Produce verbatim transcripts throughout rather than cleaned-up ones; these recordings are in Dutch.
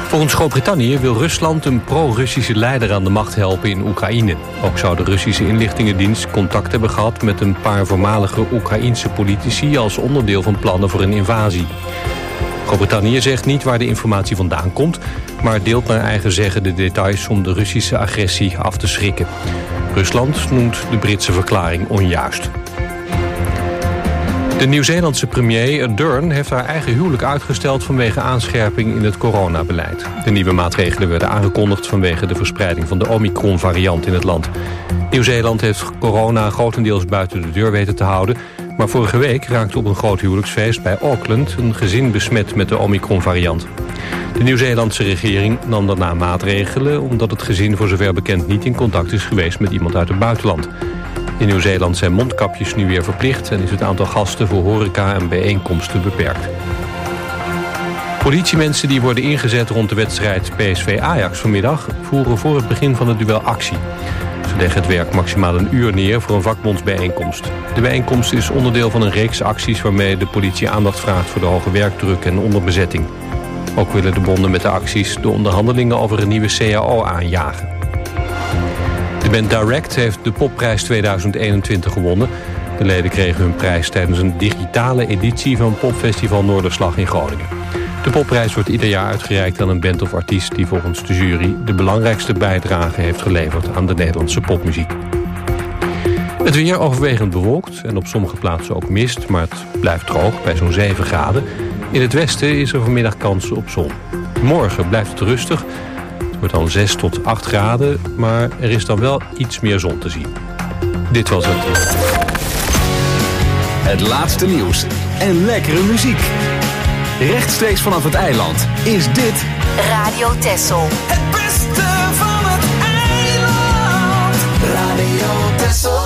Volgens Groot-Brittannië wil Rusland een pro-Russische leider aan de macht helpen in Oekraïne. Ook zou de Russische inlichtingendienst contact hebben gehad met een paar voormalige Oekraïense politici als onderdeel van plannen voor een invasie. Groot-Brittannië zegt niet waar de informatie vandaan komt, maar deelt naar eigen zeggen de details om de Russische agressie af te schrikken. Rusland noemt de Britse verklaring onjuist. De Nieuw-Zeelandse premier Ardern heeft haar eigen huwelijk uitgesteld vanwege aanscherping in het coronabeleid. De nieuwe maatregelen werden aangekondigd vanwege de verspreiding van de Omicron-variant in het land. Nieuw-Zeeland heeft corona grotendeels buiten de deur weten te houden, maar vorige week raakte op een groot huwelijksfeest bij Auckland een gezin besmet met de Omicron-variant. De Nieuw-Zeelandse regering nam daarna maatregelen omdat het gezin voor zover bekend niet in contact is geweest met iemand uit het buitenland. In Nieuw-Zeeland zijn mondkapjes nu weer verplicht en is het aantal gasten voor horeca en bijeenkomsten beperkt. Politiemensen die worden ingezet rond de wedstrijd P S V-Ajax vanmiddag voeren voor het begin van het duel actie. Ze leggen het werk maximaal een uur neer voor een vakbondsbijeenkomst. De bijeenkomst is onderdeel van een reeks acties waarmee de politie aandacht vraagt voor de hoge werkdruk en onderbezetting. Ook willen de bonden met de acties de onderhandelingen over een nieuwe C A O aanjagen. De band Direct heeft de Popprijs tweeduizend eenentwintig gewonnen. De leden kregen hun prijs tijdens een digitale editie van Popfestival Noorderslag in Groningen. De Popprijs wordt ieder jaar uitgereikt aan een band of artiest die volgens de jury de belangrijkste bijdrage heeft geleverd aan de Nederlandse popmuziek. Het weer overwegend bewolkt en op sommige plaatsen ook mist, maar het blijft droog bij zo'n zeven graden. In het westen is er vanmiddag kans op zon. Morgen blijft het rustig. Het wordt dan zes tot acht graden, maar er is dan wel iets meer zon te zien. Dit was het. Het laatste nieuws en lekkere muziek. Rechtstreeks vanaf het eiland is dit Radio Texel. Het beste van het eiland. Radio Texel.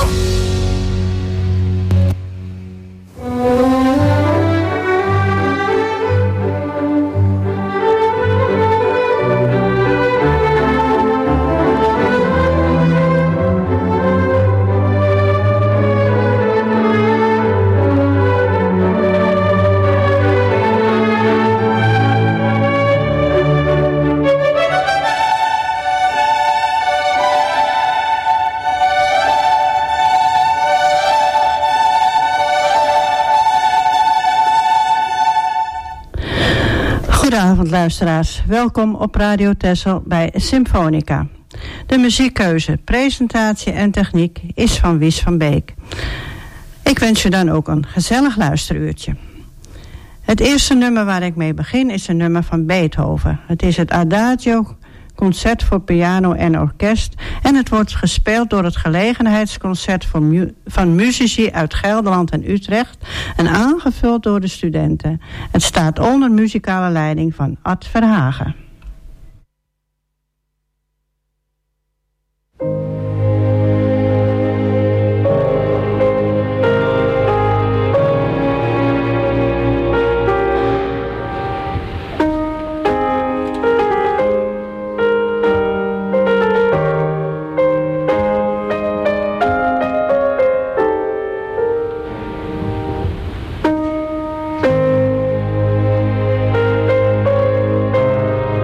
Goedenavond luisteraars, welkom op Radio Texel bij Symfonica. De muziekkeuze, presentatie en techniek is van Wies van Beek. Ik wens je dan ook een gezellig luisteruurtje. Het eerste nummer waar ik mee begin is een nummer van Beethoven. Het is het Adagio, concert voor piano en orkest, en het wordt gespeeld door het gelegenheidsconcert van, mu- van muzici uit Gelderland en Utrecht en aangevuld door de studenten. Het staat onder muzikale leiding van Ad Verhagen. Thank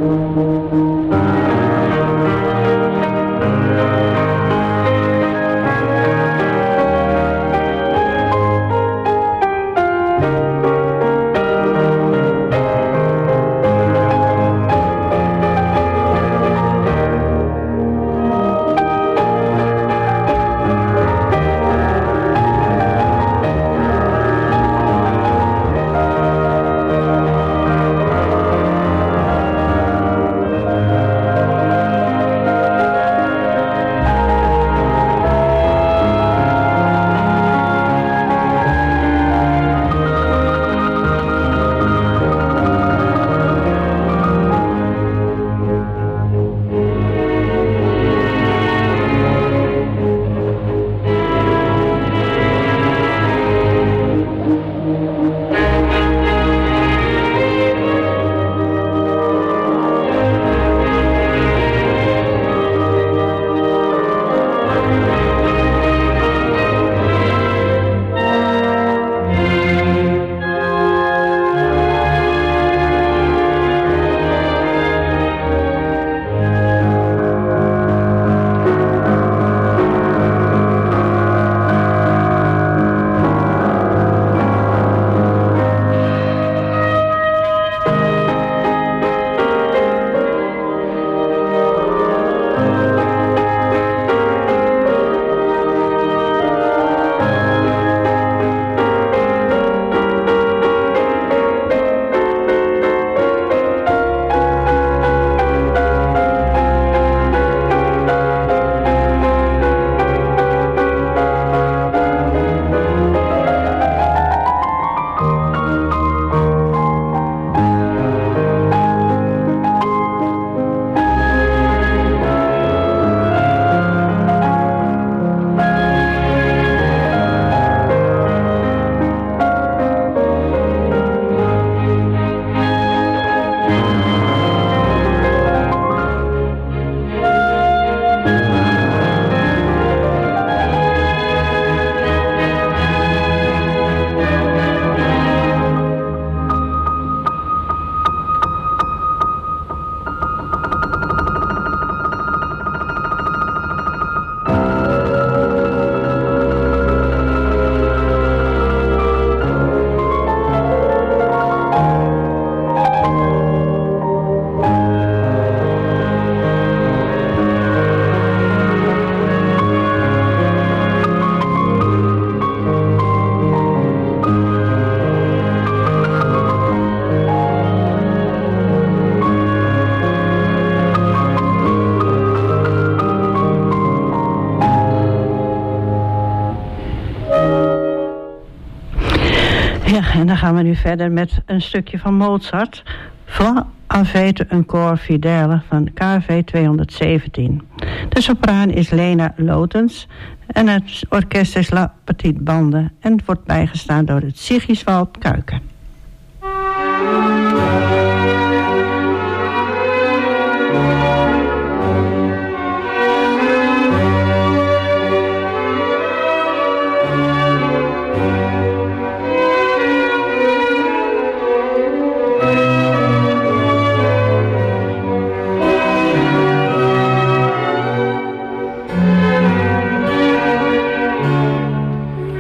En dan gaan we nu verder met een stukje van Mozart. Van Avete un cor fidele van K V tweehonderdzeventien. De sopraan is Lena Lotens en het orkest is La Petite Bande en het wordt bijgestaan door het Sigiswald Kuiken.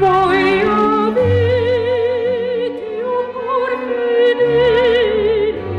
Voi avete un cor fedele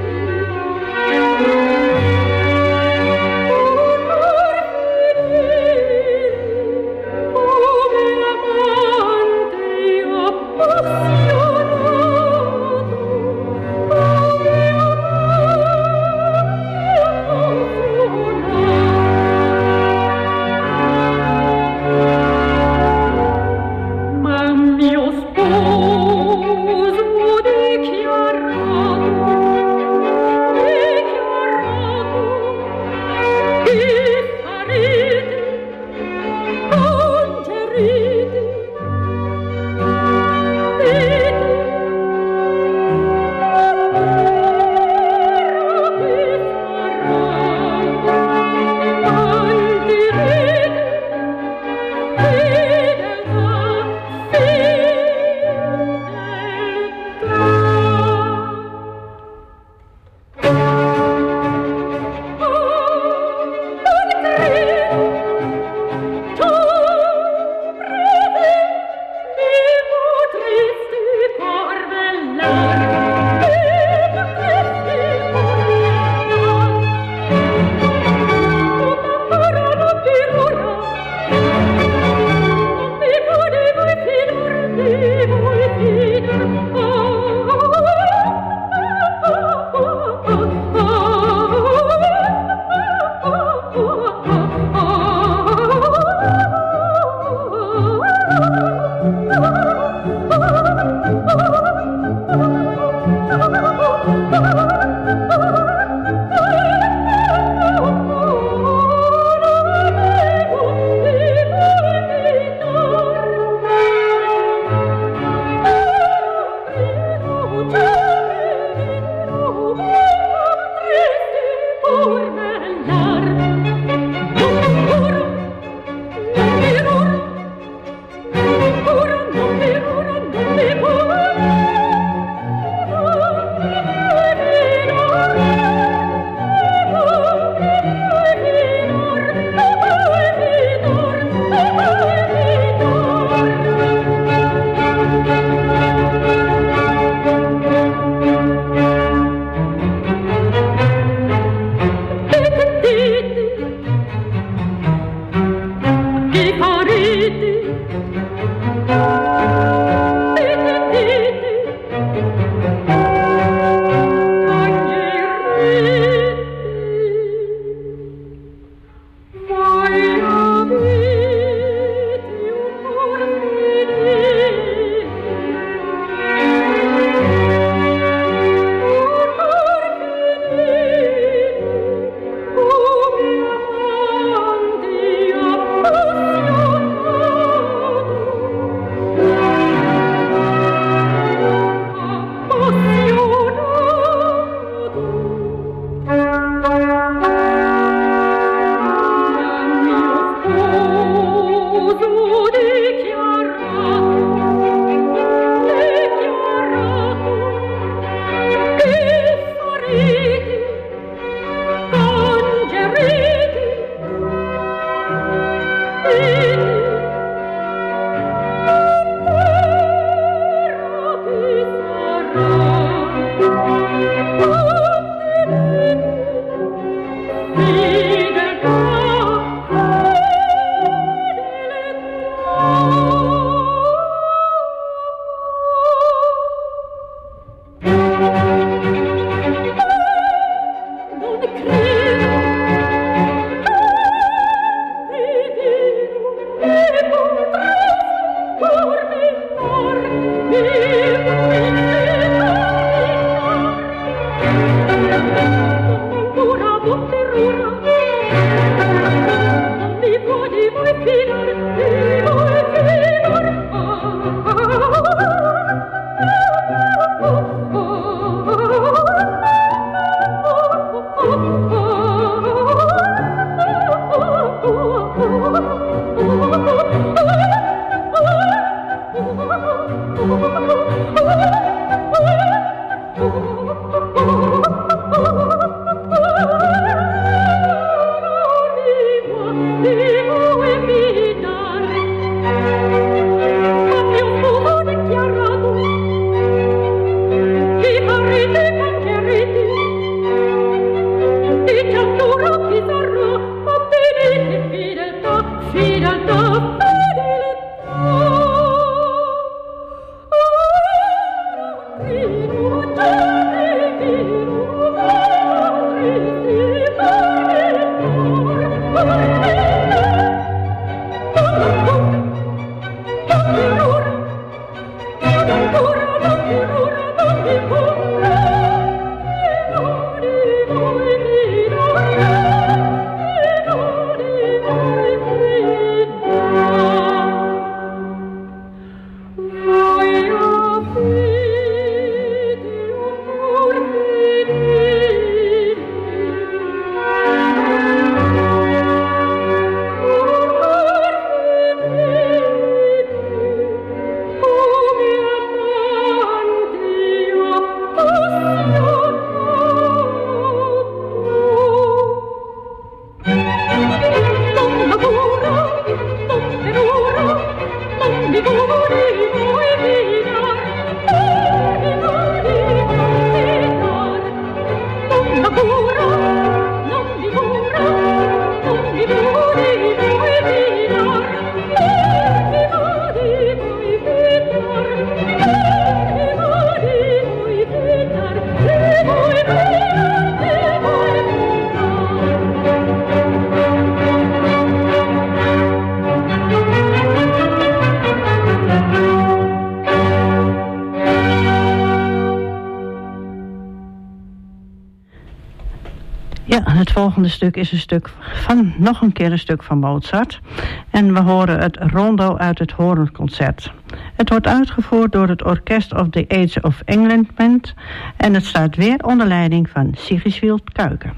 Ja, het volgende stuk is een stuk van, nog een keer een stuk van Mozart. En we horen het rondo uit het Hoornconcert. Het wordt uitgevoerd door het Orkest of the Age of England Band. En het staat weer onder leiding van Sigiswild Kuiken.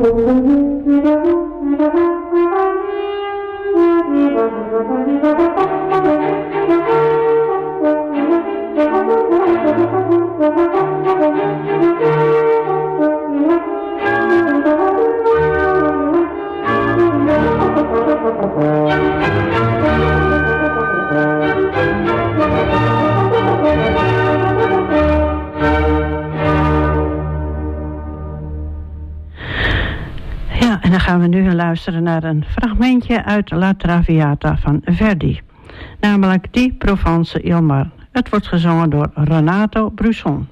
Dan gaan we nu luisteren naar een fragmentje uit La Traviata van Verdi. Namelijk Die Provence il Mar. Het wordt gezongen door Renato Brusson.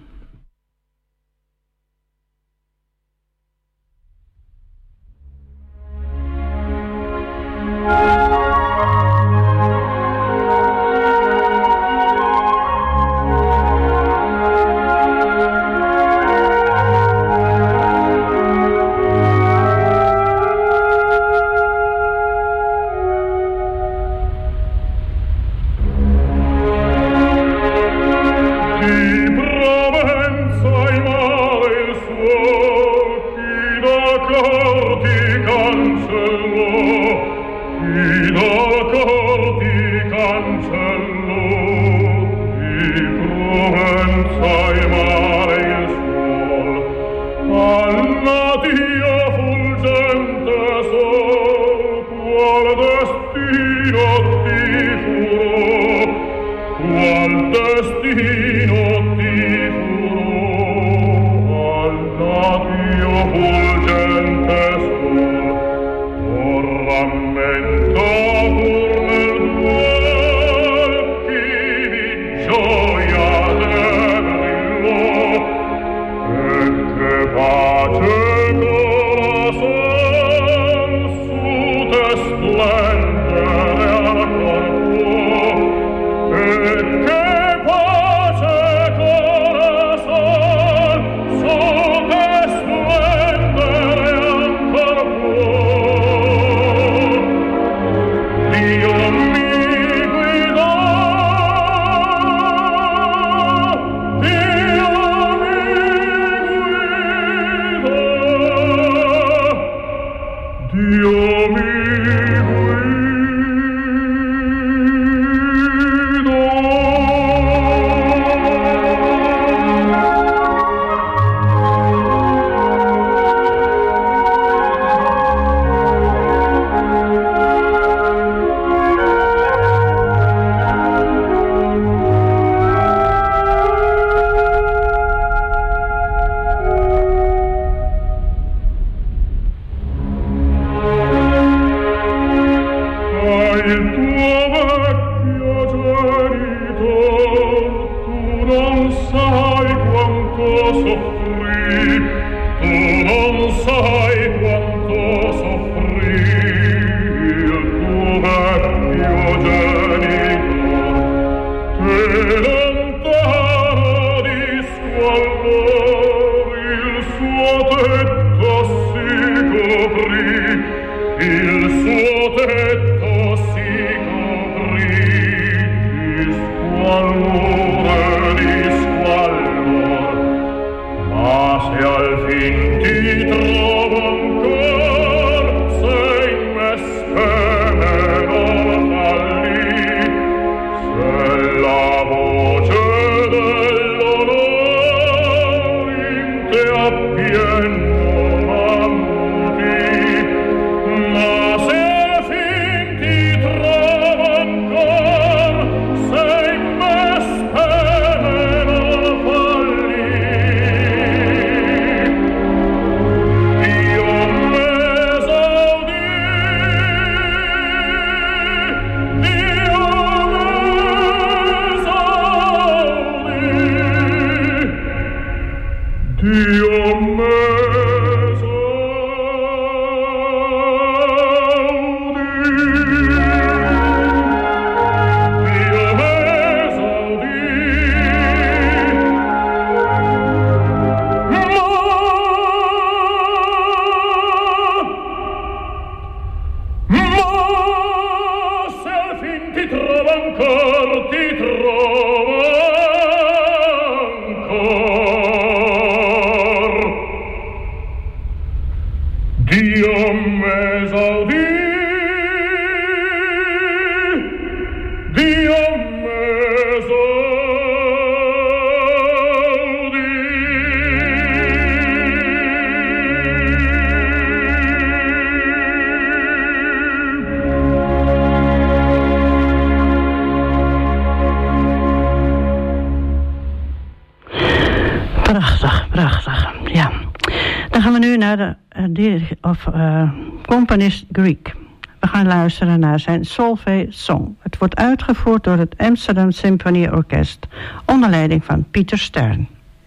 Dan gaan we nu naar de uh, of, uh, componist Grieg. We gaan luisteren naar zijn Solveig Song. Het wordt uitgevoerd door het Amsterdam Symphony Orkest onder leiding van Pieter Stern.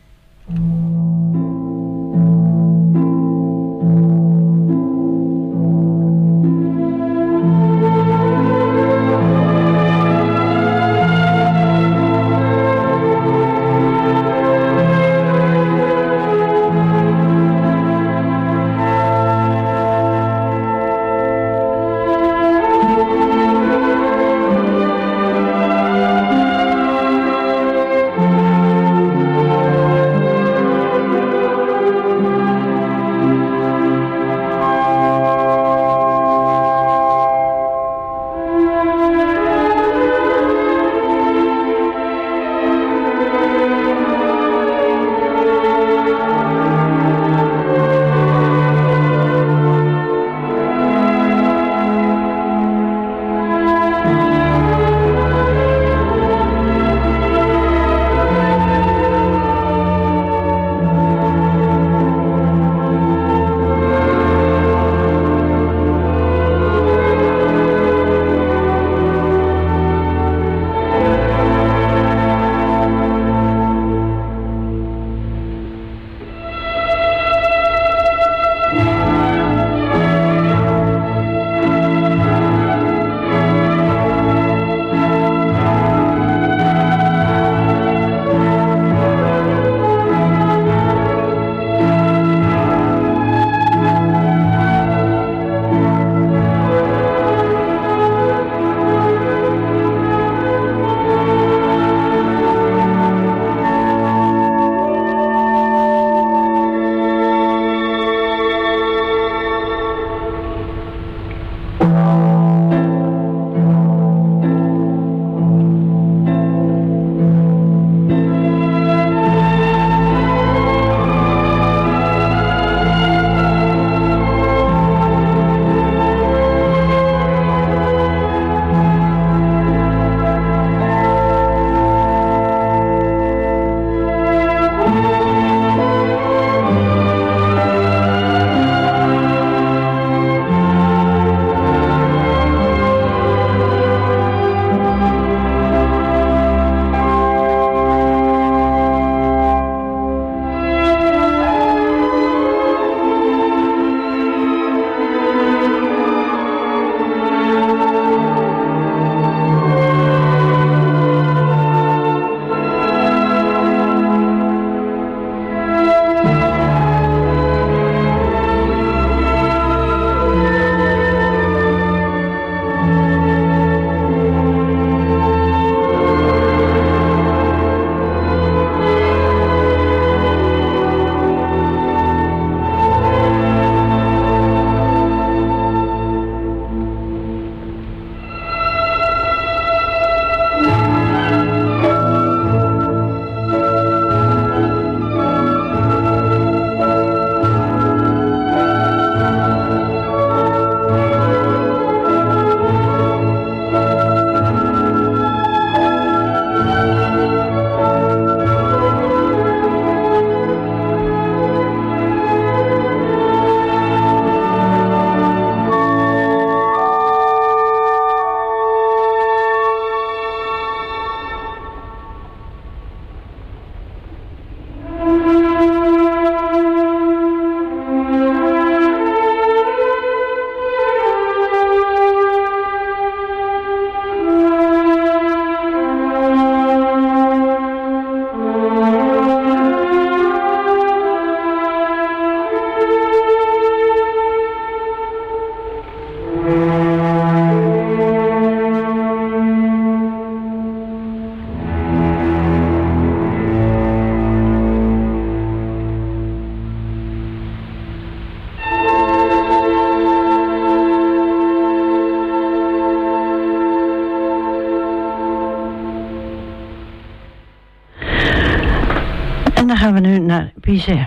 dan gaan we nu naar Bizet.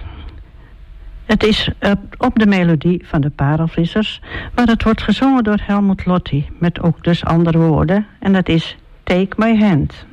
Het is op de melodie van de Parelvissers, maar het wordt gezongen door Helmut Lotti, met ook dus andere woorden, en dat is Take My Hand.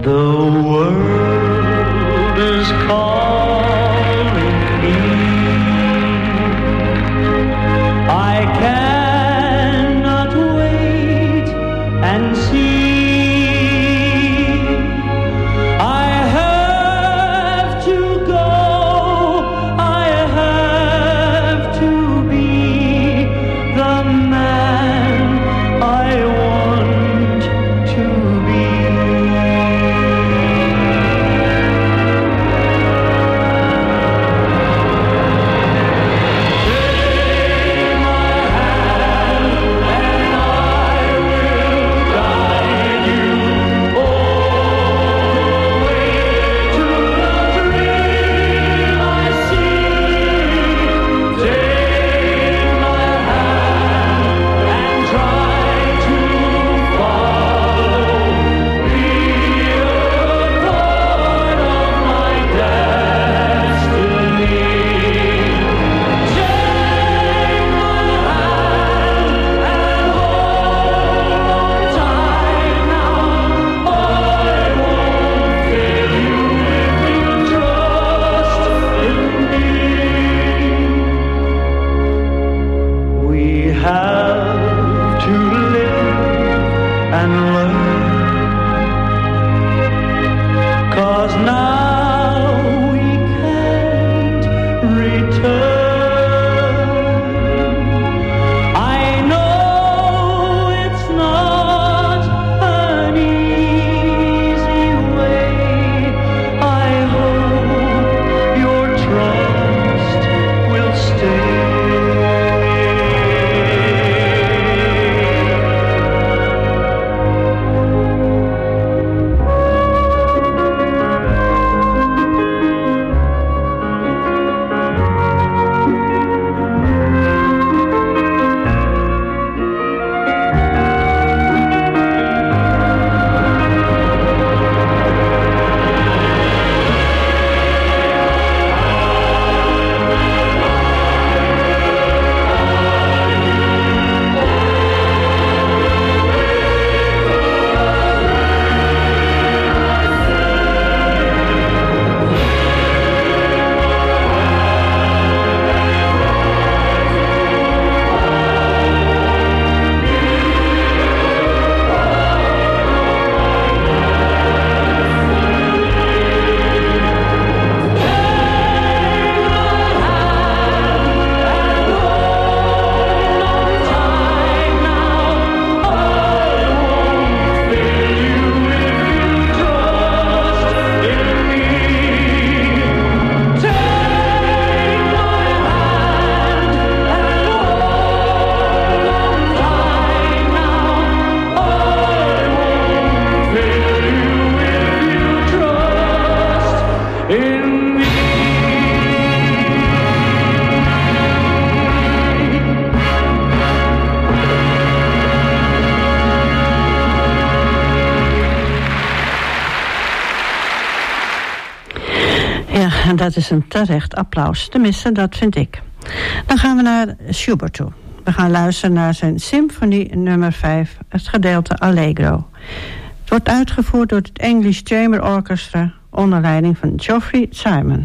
En dat is een terecht applaus. Tenminste, dat vind ik. Dan gaan we naar Schubert toe. We gaan luisteren naar zijn symfonie nummer vijf, het gedeelte Allegro. Het wordt uitgevoerd door het English Chamber Orchestra onder leiding van Geoffrey Simon.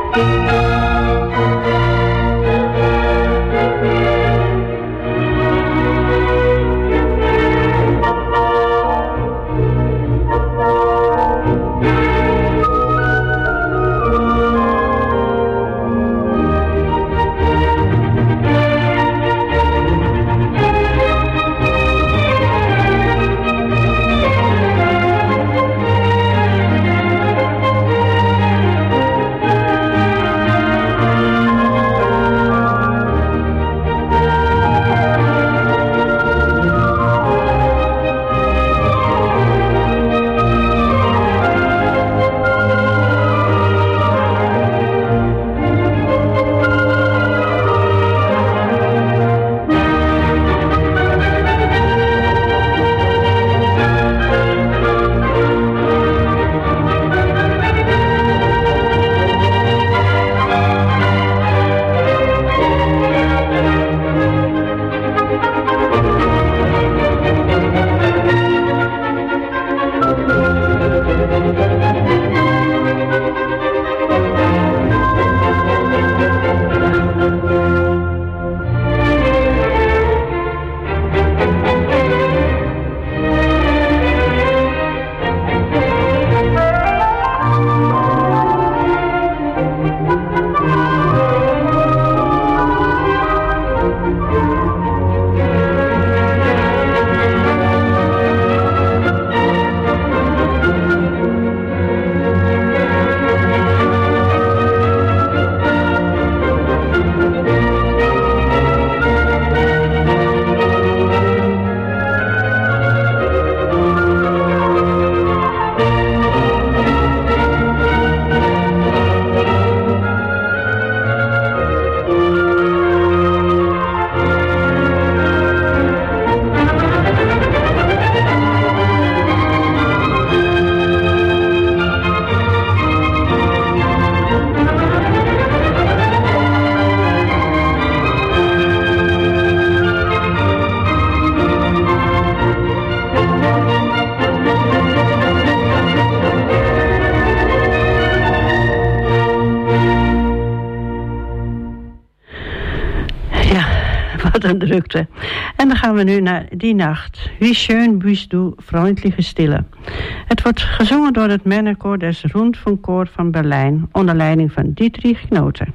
Wat een drukte. En dan gaan we nu naar Die Nacht. Wie schön bist du, freundliche Stille. Het wordt gezongen door het männerkoor des Rundfunkchor van Berlijn, onder leiding van Dietrich Knoten.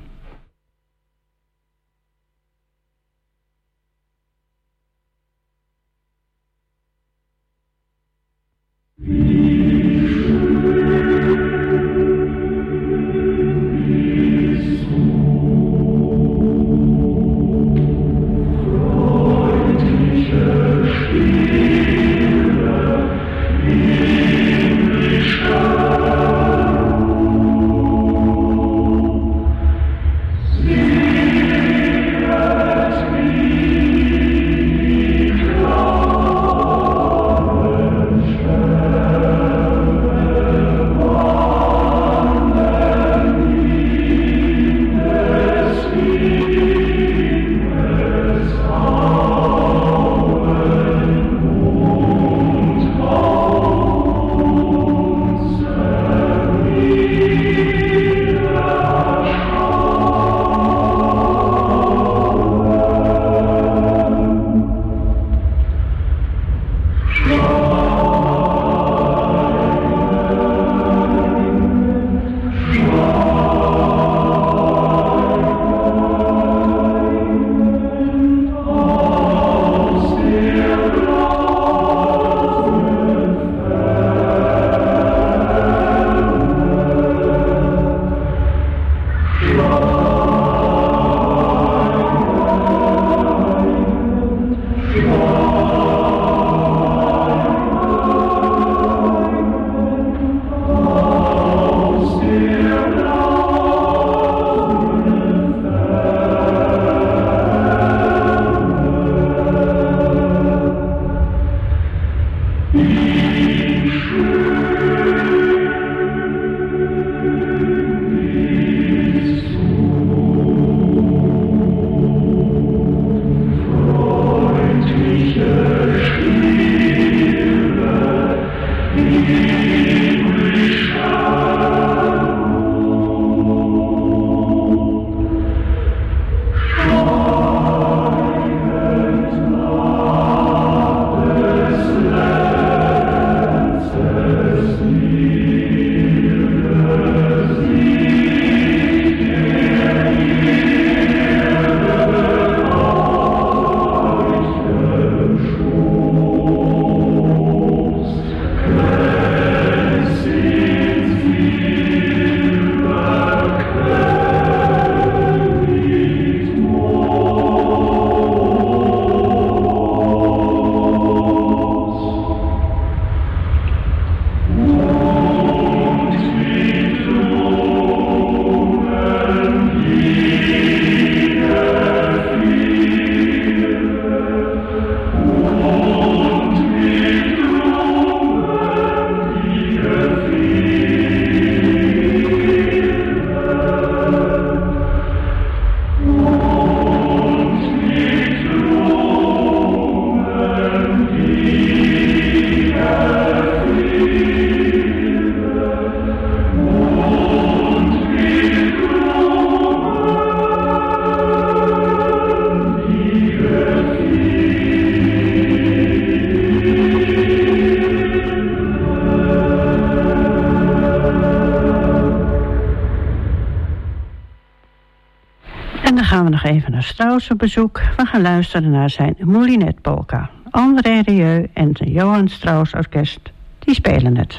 gaan we nog even naar Strauss op bezoek. We gaan luisteren naar zijn Moulinet Polka. André Rieu en het Johann Strauss Orkest, die spelen het.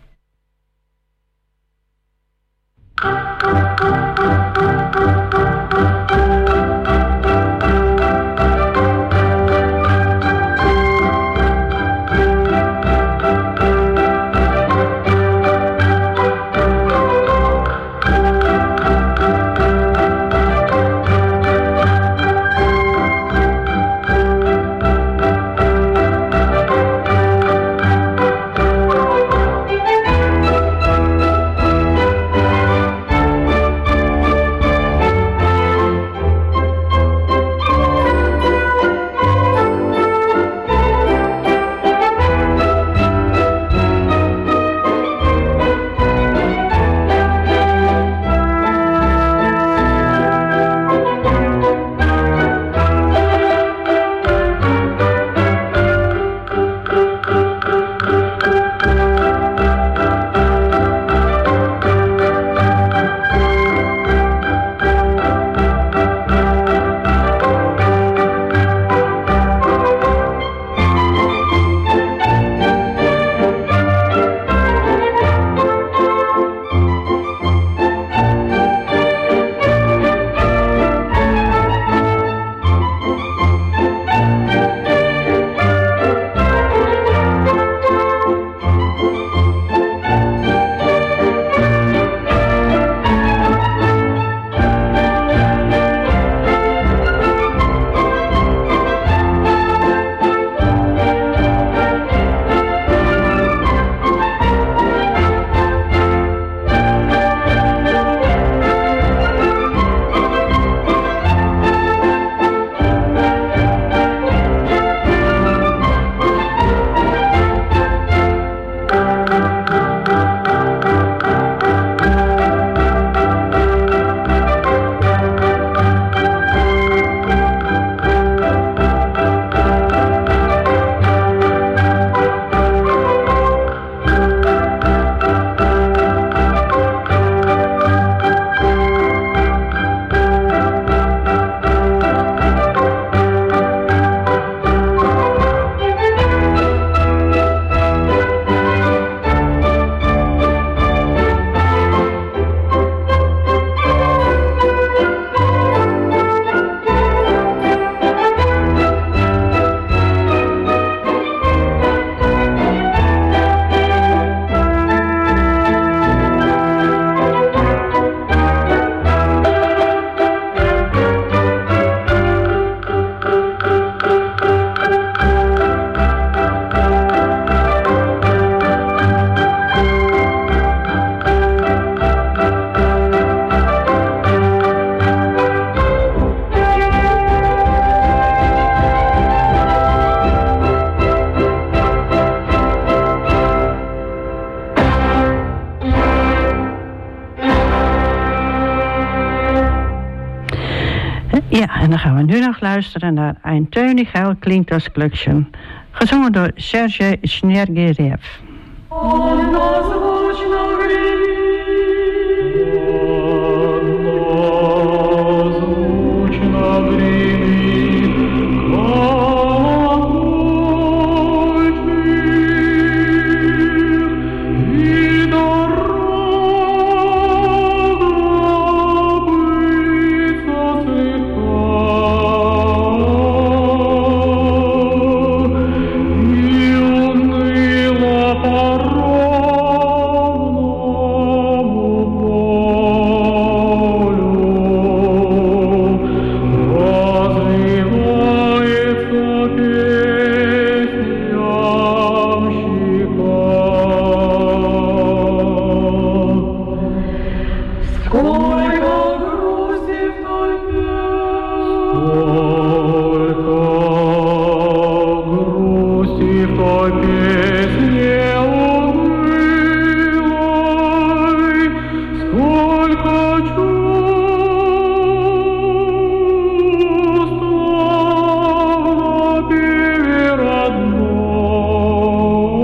Ja, en dan gaan we nu nog luisteren naar Ein Tönighel klinkt als Glöckchen, gezongen door Sergei Snergierev.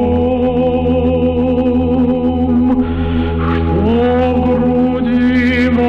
Что в груди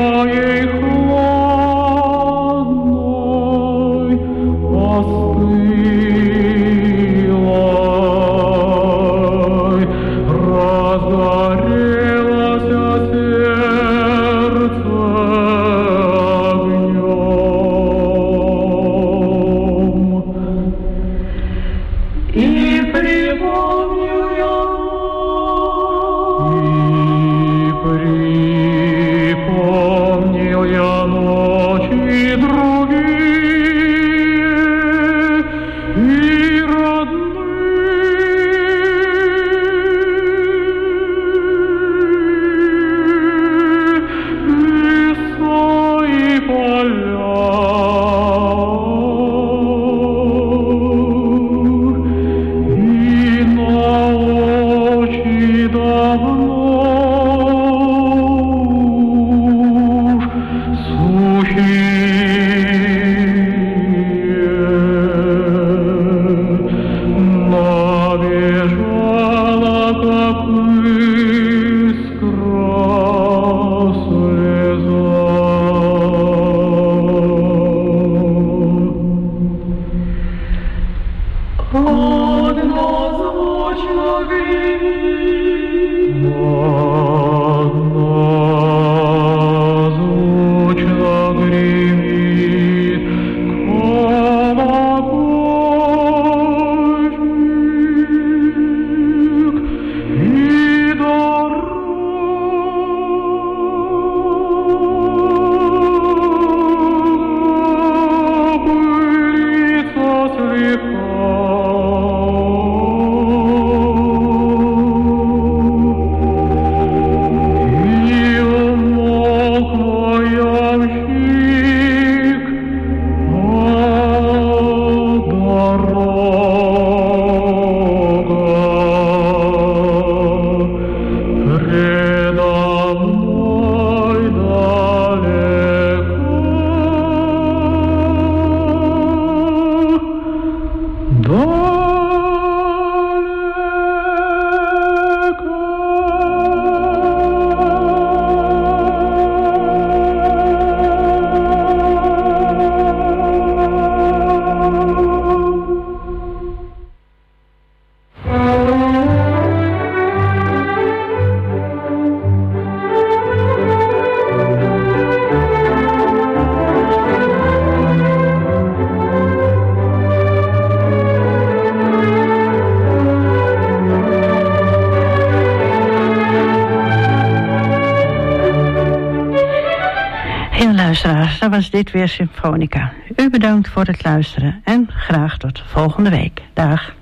Luisteraars, dat was dit weer Symfonica. U bedankt voor het luisteren en graag tot volgende week. Dag.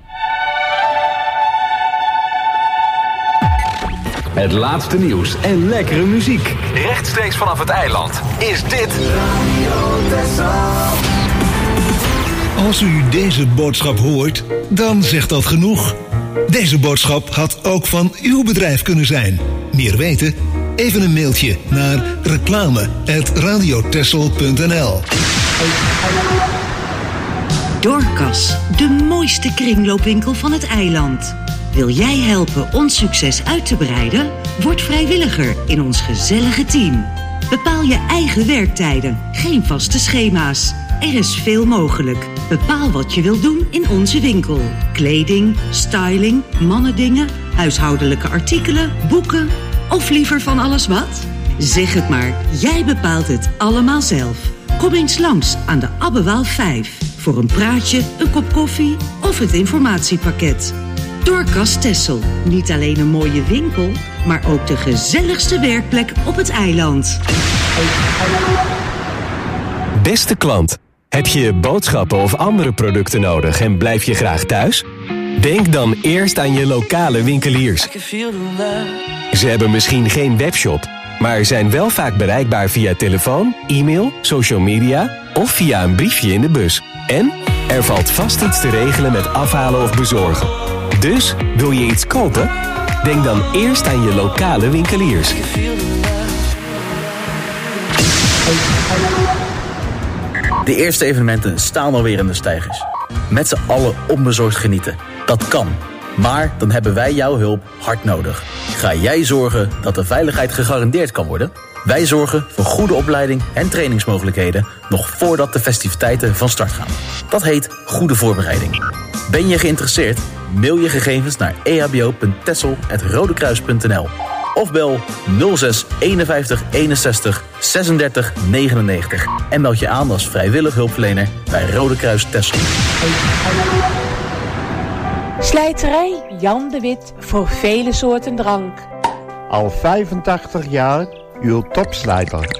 Het laatste nieuws en lekkere muziek. Rechtstreeks vanaf het eiland is dit Radio Texel. Als u deze boodschap hoort, dan zegt dat genoeg. Deze boodschap had ook van uw bedrijf kunnen zijn. Meer weten? Even een mailtje naar reclame apenstaartje radiotexel punt n l. Doorkas, de mooiste kringloopwinkel van het eiland. Wil jij helpen ons succes uit te breiden? Word vrijwilliger in ons gezellige team. Bepaal je eigen werktijden, geen vaste schema's. Er is veel mogelijk. Bepaal wat je wilt doen in onze winkel. Kleding, styling, mannendingen, huishoudelijke artikelen, boeken of liever van alles wat? Zeg het maar, jij bepaalt het allemaal zelf. Kom eens langs aan de Abbewaal vijf voor een praatje, een kop koffie of het informatiepakket. Doorkas Texel, niet alleen een mooie winkel, maar ook de gezelligste werkplek op het eiland. Beste klant, heb je boodschappen of andere producten nodig en blijf je graag thuis? Denk dan eerst aan je lokale winkeliers. Ze hebben misschien geen webshop, maar zijn wel vaak bereikbaar via telefoon, e-mail, social media of via een briefje in de bus. En er valt vast iets te regelen met afhalen of bezorgen. Dus, wil je iets kopen? Denk dan eerst aan je lokale winkeliers. De eerste evenementen staan alweer in de steigers. Met z'n allen onbezorgd genieten. Dat kan. Maar dan hebben wij jouw hulp hard nodig. Ga jij zorgen dat de veiligheid gegarandeerd kan worden? Wij zorgen voor goede opleiding en trainingsmogelijkheden nog voordat de festiviteiten van start gaan. Dat heet goede voorbereiding. Ben je geïnteresseerd? Mail je gegevens naar e h b o punt texel apenstaartje rodekruis punt n l of bel nul zes eenenvijftig eenenzestig zesendertig negenennegentig en meld je aan als vrijwillig hulpverlener bij Rode Kruis Texel. Slijterij Jan de Wit voor vele soorten drank. Al vijfentachtig jaar uw topslijter.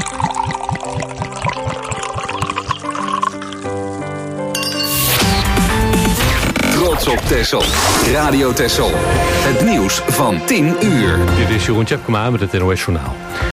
Trots op Texel. Radio Texel. Het nieuws van tien uur. Dit is Jeroen Tjepkema met het N O S Journaal.